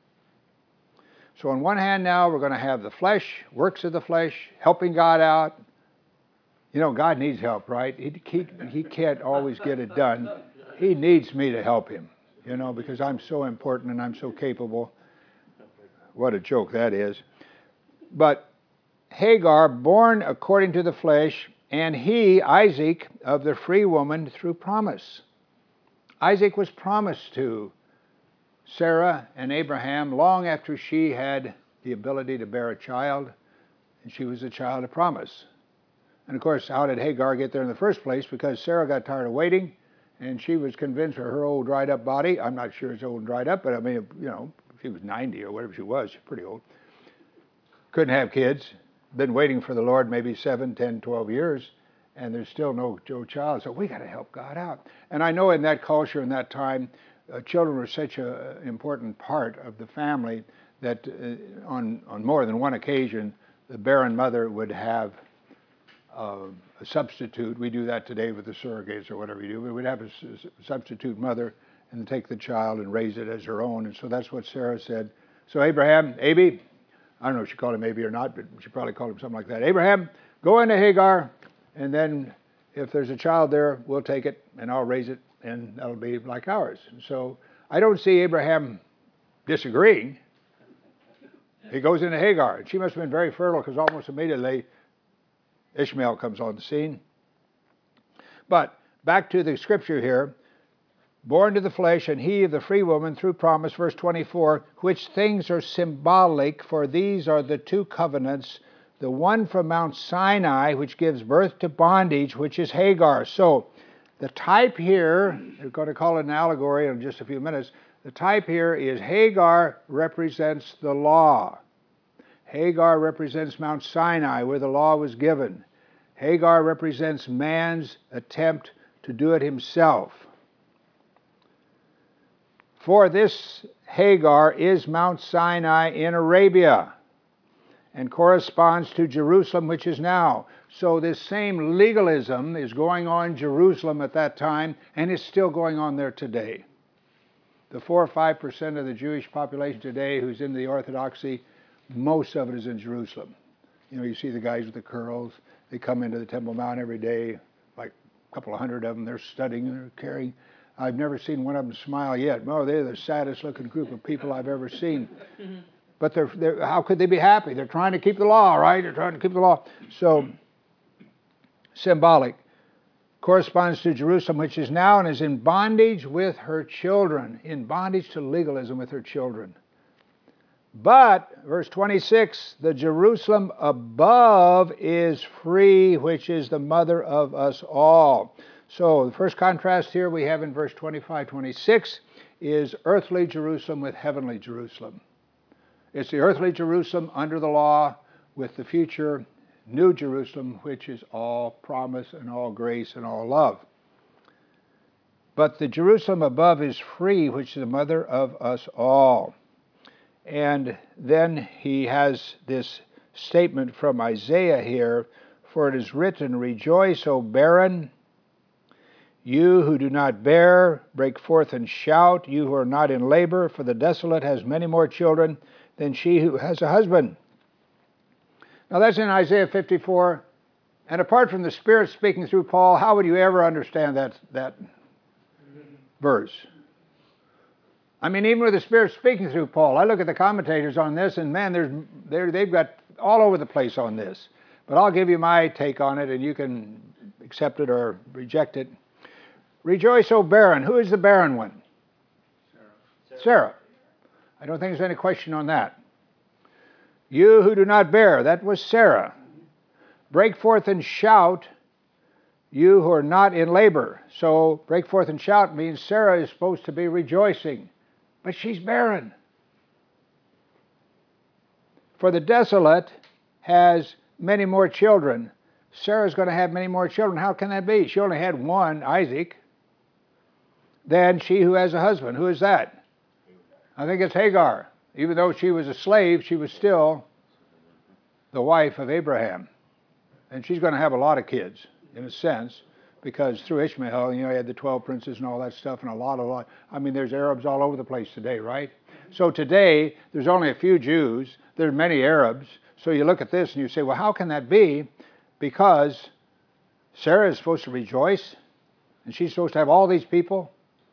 So on one hand now we're going to have the flesh, works of the flesh, helping God out. You know, God needs help, right? He, he, he can't always get it done. He needs me to help him, you know, because I'm so important and I'm so capable. What a joke that is. But Hagar, born according to the flesh, and he, Isaac, of the free woman through promise. Isaac was promised to Sarah and Abraham long after she had the ability to bear a child, and she was a child of promise. And of course, how did Hagar get there in the first place? Because Sarah got tired of waiting, and she was convinced with her old dried up body. I'm not sure it's old and dried up, but I mean, you know, she was ninety or whatever she was. She's pretty old. Couldn't have kids. Been waiting for the Lord maybe seven, ten, twelve years, and there's still no, no child. So we got to help God out. And I know in that culture, in that time, uh, children were such an important part of the family that uh, on, on more than one occasion, the barren mother would have Uh, a substitute. We do that today with the surrogates or whatever you do. We would have a, a substitute mother and take the child and raise it as her own. And so that's what Sarah said. So Abraham, Abi, I don't know if she called him Abi or not, but she probably called him something like that. Abraham, go into Hagar, and then if there's a child there, we'll take it and I'll raise it, and that'll be like ours. And so I don't see Abraham disagreeing. He goes into Hagar, and she must have been very fertile because almost immediately Ishmael comes on the scene. But back to the scripture here. Born to the flesh, and he of the free woman through promise, verse twenty-four, which things are symbolic, for these are the two covenants, the one from Mount Sinai, which gives birth to bondage, which is Hagar. So the type here, we're going to call it an allegory in just a few minutes, the type here is Hagar represents the law. Hagar represents Mount Sinai, where the law was given. Hagar represents man's attempt to do it himself. For this Hagar is Mount Sinai in Arabia and corresponds to Jerusalem, which is now. So this same legalism is going on in Jerusalem at that time, and it's still going on there today. The four or five percent of the Jewish population today who's in the Orthodoxy, most of it is in Jerusalem. You know, you see the guys with the curls. They come into the Temple Mount every day, like a couple of hundred of them. They're studying, they're carrying. I've never seen one of them smile yet. Oh, they're the saddest looking group of people I've ever seen. But they're, they're, how could they be happy? They're trying to keep the law, right? They're trying to keep the law. So, symbolic. Corresponds to Jerusalem, which is now and is in bondage with her children. In bondage to legalism with her children. But, verse twenty-six, the Jerusalem above is free, which is the mother of us all. So, the first contrast here we have in verse twenty-five, twenty-six is earthly Jerusalem with heavenly Jerusalem. It's the earthly Jerusalem under the law with the future New Jerusalem, which is all promise and all grace and all love. But the Jerusalem above is free, which is the mother of us all. And then he has this statement from Isaiah here, for it is written, rejoice, O barren, you who do not bear, break forth and shout, you who are not in labor, for the desolate has many more children than she who has a husband. Now that's in Isaiah fifty-four, and apart from the Spirit speaking through Paul, how would you ever understand that, that verse? I mean, even with the Spirit speaking through Paul, I look at the commentators on this, and man, there's, they're, they've got all over the place on this. But I'll give you my take on it, and you can accept it or reject it. Rejoice, O barren. Who is the barren one? Sarah. Sarah. I don't think there's any question on that. You who do not bear, that was Sarah. Break forth and shout, you who are not in labor. So break forth and shout means Sarah is supposed to be rejoicing, but she's barren. For the desolate has many more children. Sarah's going to have many more children. How can that be? She only had one, Isaac, than she who has a husband. Who is that? I think it's Hagar. Even though she was a slave, she was still the wife of Abraham. And she's going to have a lot of kids, in a sense, because through Ishmael, you know, he had the twelve princes and all that stuff, and a lot, a lot. I mean, there's Arabs all over the place today, right? So today, there's only a few Jews. There are many Arabs. So you look at this and you say, well, how can that be? Because Sarah is supposed to rejoice, and she's supposed to have all these people,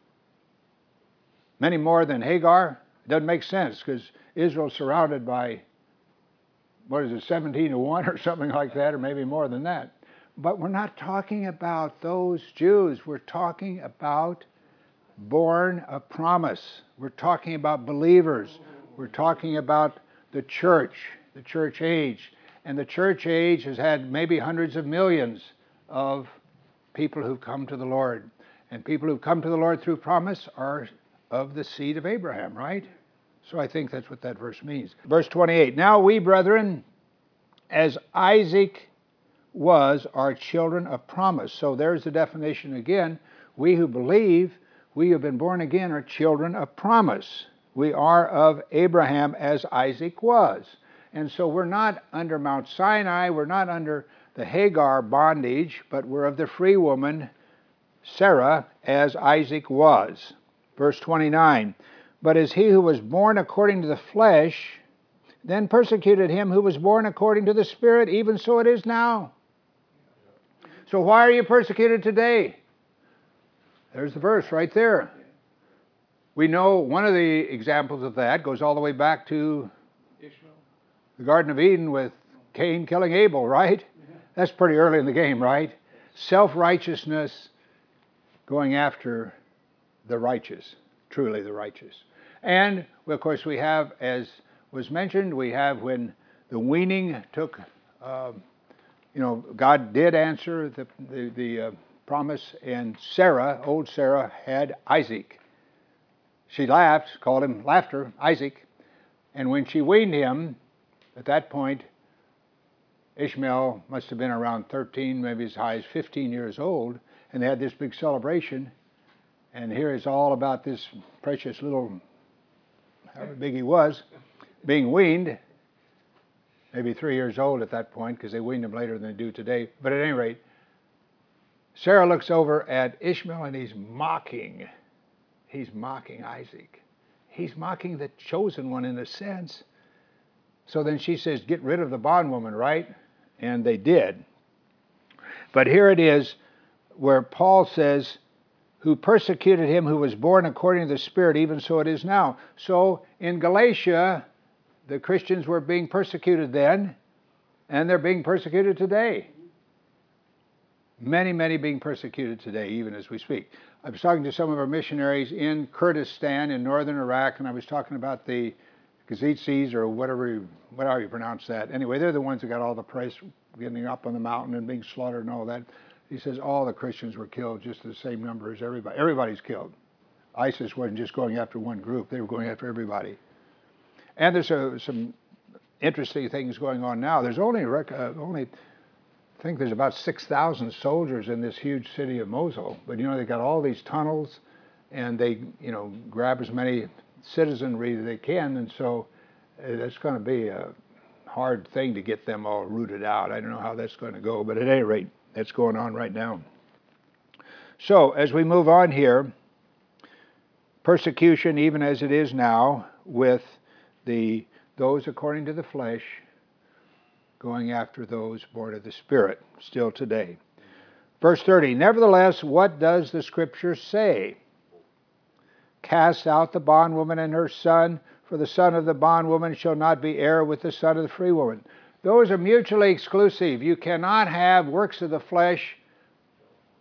many more than Hagar. It doesn't make sense, because Israel's surrounded by, what is it, seventeen to one or something like that, or maybe more than that. But we're not talking about those Jews. We're talking about born of promise. We're talking about believers. We're talking about the church, the church age. And the church age has had maybe hundreds of millions of people who've come to the Lord. And people who've come to the Lord through promise are of the seed of Abraham, right? So I think that's what that verse means. Verse twenty-eight, now we, brethren, as Isaac was, are children of promise. So there's the definition again. We who believe, we who have been born again, are children of promise. We are of Abraham as Isaac was. And so we're not under Mount Sinai, we're not under the Hagar bondage, but we're of the free woman, Sarah, as Isaac was. Verse twenty-nine, but as he who was born according to the flesh, then persecuted him who was born according to the Spirit, even so it is now. So why are you persecuted today? There's the verse right there. We know one of the examples of that goes all the way back to Ishmael, the Garden of Eden with Cain killing Abel, right? Yeah. That's pretty early in the game, right? Self-righteousness going after the righteous, truly the righteous. And, of course, we have, as was mentioned, we have when the weaning took, uh, you know, God did answer the, the, the uh, promise, and Sarah, old Sarah, had Isaac. She laughed, called him laughter, Isaac. And when she weaned him, at that point, Ishmael must have been around thirteen, maybe as high as fifteen years old, and they had this big celebration. And here it's all about this precious little, however big he was, being weaned, maybe three years old at that point, because they weaned him later than they do today. But at any rate, Sarah looks over at Ishmael and he's mocking. He's mocking Isaac. He's mocking the chosen one in a sense. So then she says, get rid of the bondwoman, right? And they did. But here it is where Paul says, who persecuted him who was born according to the Spirit, even so it is now. So in Galatia, the Christians were being persecuted then, and they're being persecuted today. Many, many being persecuted today, even as we speak. I was talking to some of our missionaries in Kurdistan in northern Iraq, and I was talking about the Khazitsis, or whatever you, whatever you pronounce that. Anyway, they're the ones who got all the press getting up on the mountain and being slaughtered and all that. He says all the Christians were killed, just the same number as everybody. Everybody's killed. ISIS wasn't just going after one group. They were going after everybody. And there's a, some interesting things going on now. There's only, rec- uh, only I think there's about six thousand soldiers in this huge city of Mosul. But, you know, they got all these tunnels, and they, you know, grab as many citizenry as they can. And so it's going to be a hard thing to get them all rooted out. I don't know how that's going to go. But at any rate, that's going on right now. So as we move on here, persecution, even as it is now, with the those according to the flesh, going after those born of the Spirit, still today. Verse thirty, nevertheless, what does the Scripture say? Cast out the bondwoman and her son, for the son of the bondwoman shall not be heir with the son of the free woman. Those are mutually exclusive. You cannot have works of the flesh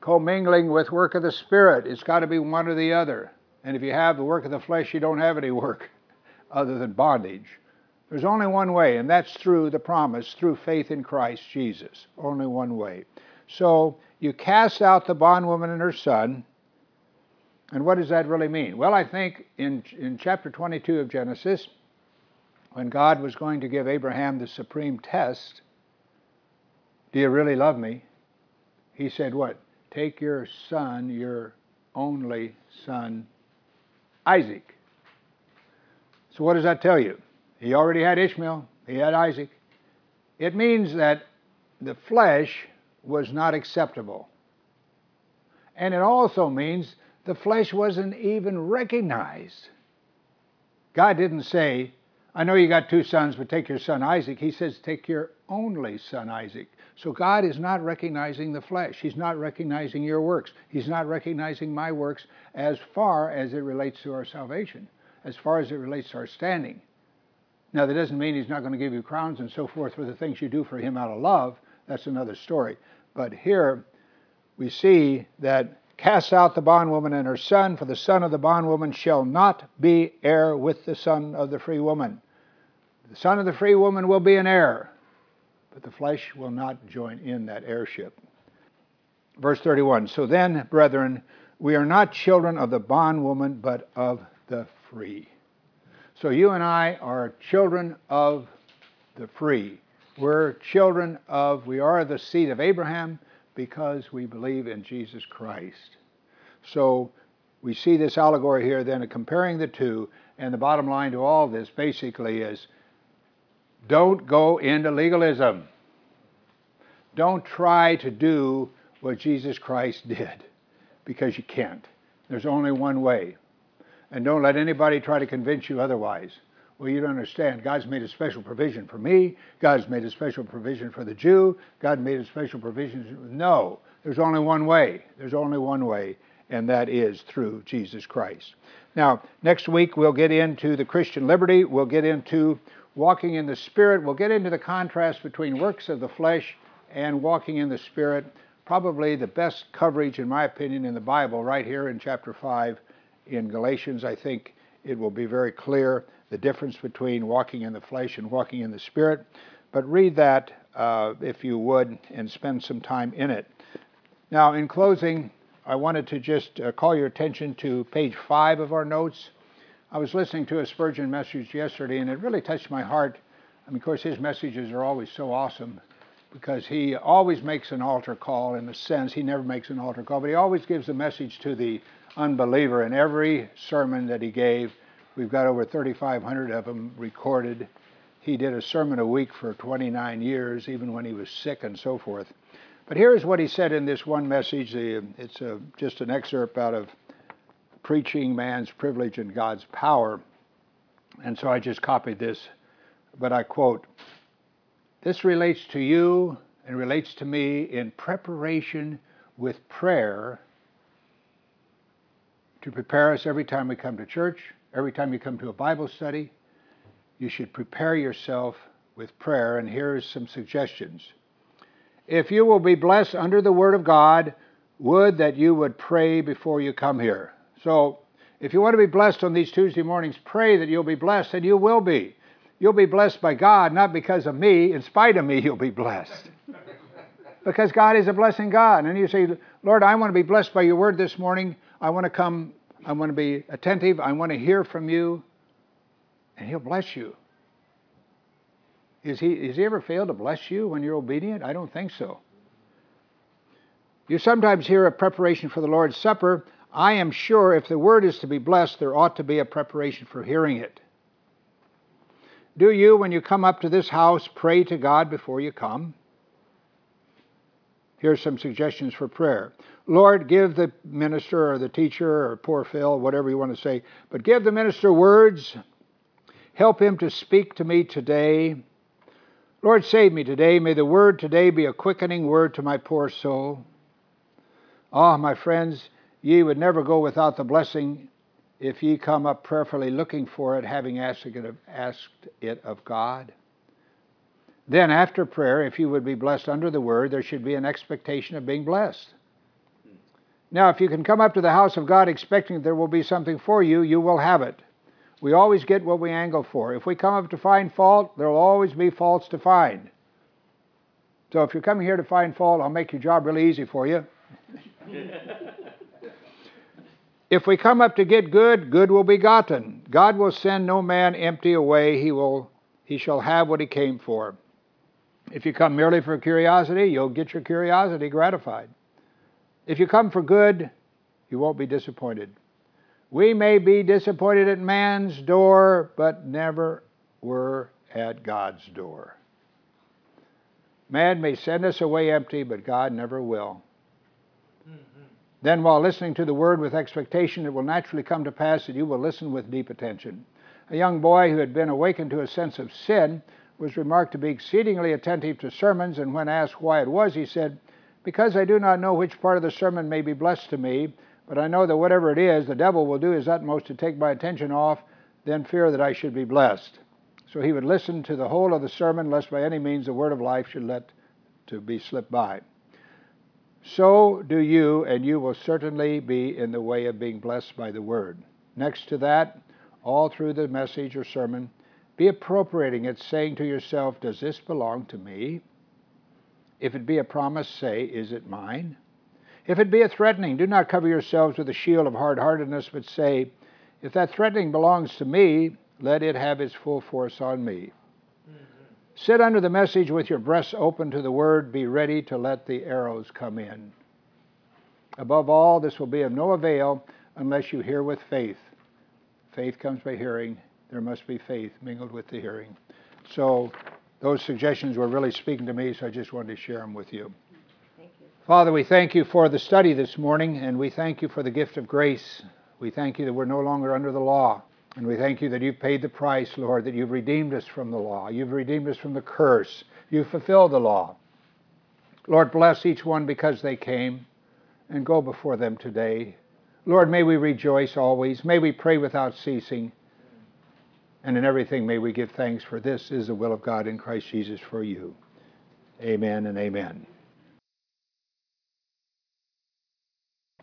commingling with work of the Spirit. It's got to be one or the other. And if you have the work of the flesh, you don't have any work other than bondage. There's only one way, and that's through the promise, through faith in Christ Jesus. Only one way. So you cast out the bondwoman and her son. And what does that really mean? Well, I think in, in chapter twenty-two of Genesis, when God was going to give Abraham the supreme test, do you really love me? He said what? Take your son, your only son, Isaac. So what does that tell you? He already had Ishmael. He had Isaac. It means that the flesh was not acceptable. And it also means the flesh wasn't even recognized. God didn't say, I know you got two sons, but take your son Isaac. He says, take your only son Isaac. So God is not recognizing the flesh. He's not recognizing your works. He's not recognizing my works as far as it relates to our salvation, as far as it relates to our standing. Now, that doesn't mean he's not going to give you crowns and so forth for the things you do for him out of love. That's another story. But here we see that cast out the bondwoman and her son, for the son of the bondwoman shall not be heir with the son of the free woman. The son of the free woman will be an heir, but the flesh will not join in that heirship. Verse thirty-one, so then, brethren, we are not children of the bondwoman, but of the free. So you and I are children of the free. We're children of, we are the seed of Abraham because we believe in Jesus Christ. So we see this allegory here then comparing the two, and the bottom line to all this basically is don't go into legalism. Don't try to do what Jesus Christ did, because you can't. There's only one way. And don't let anybody try to convince you otherwise. Well, you don't understand. God's made a special provision for me. God's made a special provision for the Jew. God made a special provision. No, there's only one way. There's only one way, and that is through Jesus Christ. Now, next week we'll get into the Christian liberty. We'll get into walking in the Spirit. We'll get into the contrast between works of the flesh and walking in the Spirit. Probably the best coverage, in my opinion, in the Bible, right here in chapter five. In Galatians, I think it will be very clear the difference between walking in the flesh and walking in the Spirit. But read that, uh, if you would, and spend some time in it. Now, in closing, I wanted to just uh, call your attention to page five of our notes. I was listening to a Spurgeon message yesterday, and it really touched my heart. I mean, of course, his messages are always so awesome because he always makes an altar call. In a sense, he never makes an altar call, but he always gives a message to the unbeliever in every sermon that he gave. We've got over thirty-five hundred of them recorded. He did a sermon a week for twenty-nine years, even when he was sick and so forth. But here's what he said in this one message. It's a, just an excerpt out of Preaching Man's Privilege and God's Power. And so I just copied this, but I quote, "This relates to you and relates to me in preparation with prayer to prepare us every time we come to church, every time you come to a Bible study. You should prepare yourself with prayer." And here's some suggestions. If you will be blessed under the Word of God, would that you would pray before you come here. So if you want to be blessed on these Tuesday mornings, pray that you'll be blessed, and you will be. You'll be blessed by God, not because of me. In spite of me, you'll be blessed. Because God is a blessing God. And you say, Lord, I want to be blessed by your word this morning. I want to come, I want to be attentive. I want to hear from you. And he'll bless you. Is he, has he ever failed to bless you when you're obedient? I don't think so. You sometimes hear a preparation for the Lord's Supper. I am sure if the word is to be blessed, there ought to be a preparation for hearing it. Do you, when you come up to this house, pray to God before you come? Here's some suggestions for prayer. Lord, give the minister or the teacher or poor Phil, whatever you want to say, but give the minister words. Help him to speak to me today. Lord, save me today. May the word today be a quickening word to my poor soul. Ah, my friends, ye would never go without the blessing if ye come up prayerfully looking for it, having asked it of, asked it of God. Then after prayer, if you would be blessed under the word, there should be an expectation of being blessed. Now, if you can come up to the house of God expecting there will be something for you, you will have it. We always get what we angle for. If we come up to find fault, there will always be faults to find. So if you're coming here to find fault, I'll make your job really easy for you. If we come up to get good, good will be gotten. God will send no man empty away. He will, he shall have what he came for. If you come merely for curiosity, you'll get your curiosity gratified. If you come for good, you won't be disappointed. We may be disappointed at man's door, but never were at God's door. Man may send us away empty, but God never will. Mm-hmm. Then while listening to the word with expectation, it will naturally come to pass that you will listen with deep attention. A young boy who had been awakened to a sense of sin was remarked to be exceedingly attentive to sermons, and when asked why it was, he said, "Because I do not know which part of the sermon may be blessed to me, but I know that whatever it is, the devil will do his utmost to take my attention off, then fear that I should be blessed." So he would listen to the whole of the sermon, lest by any means the word of life should let to be slipped by. So do you, and you will certainly be in the way of being blessed by the word. Next to that, all through the message or sermon, be appropriating it, saying to yourself, does this belong to me? If it be a promise, say, is it mine? If it be a threatening, do not cover yourselves with a shield of hard-heartedness, but say, if that threatening belongs to me, let it have its full force on me. Mm-hmm. Sit under the message with your breasts open to the word. Be ready to let the arrows come in. Above all, this will be of no avail unless you hear with faith. Faith comes by hearing. There must be faith mingled with the hearing. So those suggestions were really speaking to me, so I just wanted to share them with you. Thank you. Father, we thank you for the study this morning, and we thank you for the gift of grace. We thank you that we're no longer under the law. And we thank you that you've paid the price, Lord, that you've redeemed us from the law. You've redeemed us from the curse. You've fulfilled the law. Lord, bless each one because they came, and go before them today. Lord, may we rejoice always. May we pray without ceasing. And in everything may we give thanks, for this is the will of God in Christ Jesus for you. Amen and amen.